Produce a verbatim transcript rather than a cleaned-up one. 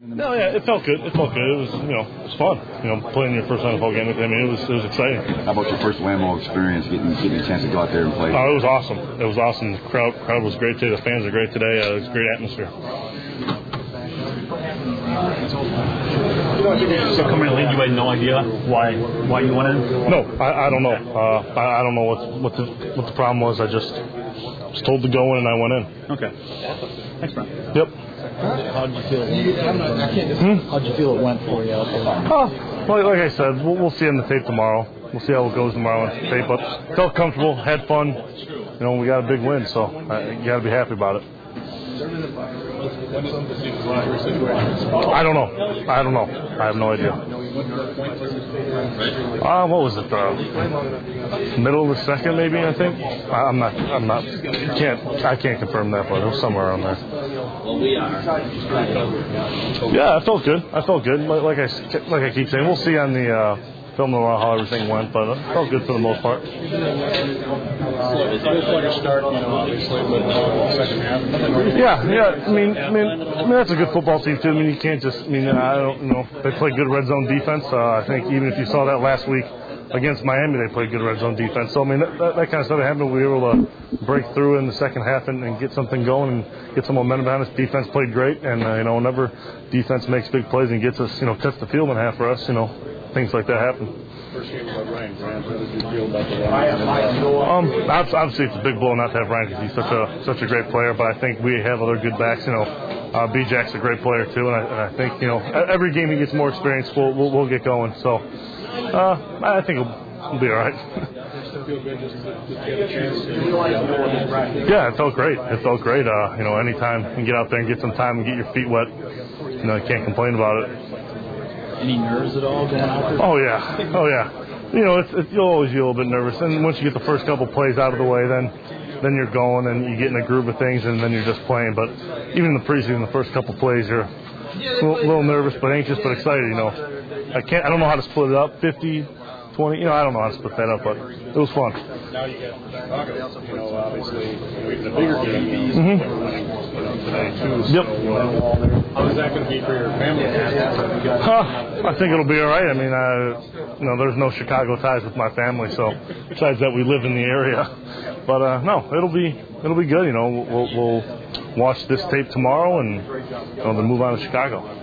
No, yeah, it felt good. It felt good. It was, you know, it was fun. You know, playing your first N F L game. I mean, it was, it was exciting. How about your first Lambeau experience, getting getting a chance to go out there and play? Oh, it was awesome. It was awesome. The crowd crowd was great today. The fans are great today. Uh, it was a great atmosphere. So coming in late, you had no idea why why you went in? No, I, I don't know. Uh, I, I don't know what what the what the problem was. I just was told to go in and I went in. Okay. Thanks, Brian. Yep. How did you feel? Hmm? How did you feel it went for you out there? Oh, like, like I said, we'll, we'll see on the tape tomorrow. We'll see how it goes tomorrow on the tape. But felt comfortable, had fun. You know, we got a big win, so uh, you got to be happy about it. I don't know. I don't know. I have no idea. Uh, what was it? Uh, middle of the second, maybe. I think. I'm not. I'm not. Can't. I can't confirm that, but it was somewhere around there. Yeah, I felt good. I felt good. Like, like I like I keep saying, we'll see on the uh, film tomorrow how everything went, but it felt good for the most part. Yeah, yeah. I mean, I mean, I mean that's a good football team too. I mean, you can't just. I mean, I don't you know. They play good red zone defense. Uh, I think even if you saw that last week against Miami, they played good red zone defense. So I mean, that, that, that kind of stuff happened. We were able to break through in the second half and, and get something going and get some momentum behind us. Defense played great, and uh, you know, whenever defense makes big plays and gets us, you know, cuts the field in half for us, you know, things like that happen. First game about Ryan Grant. How did you feel about the Ryan? Um, obviously it's a big blow not to have Ryan because he's such a such a great player. But I think we have other good backs. You know, uh, B-Jack's a great player too, and I, and I think you know every game he gets more experience, we'll we'll, we'll get going. So uh, I think it'll, it'll be all right. Yeah, it felt great. It felt great. Uh, you know, anytime you can get out there and get some time and get your feet wet, you know, you can't complain about it. Any nerves at all going out there? Oh yeah, oh yeah. You know, it's, it's you'll always be a little bit nervous, and once you get the first couple plays out of the way, then then you're going and you get in a groove of things, and then you're just playing. But even in the preseason, the first couple plays, you're a little, little nervous, but anxious, but excited. You know, I can't, I don't know how to split it up, fifty, twenty. You know, I don't know how to split that up, but it was fun. Now you get Chicago, you know, obviously, in a bigger game, mm-hmm. you know, today too. Yep. So, how is that going to be for your family? Huh, I think it'll be all right. I mean, I, you know, there's no Chicago ties with my family, so besides that, we live in the area. But uh, no, it'll be it'll be good. You know, we'll, we'll watch this tape tomorrow and you know, then move on to Chicago.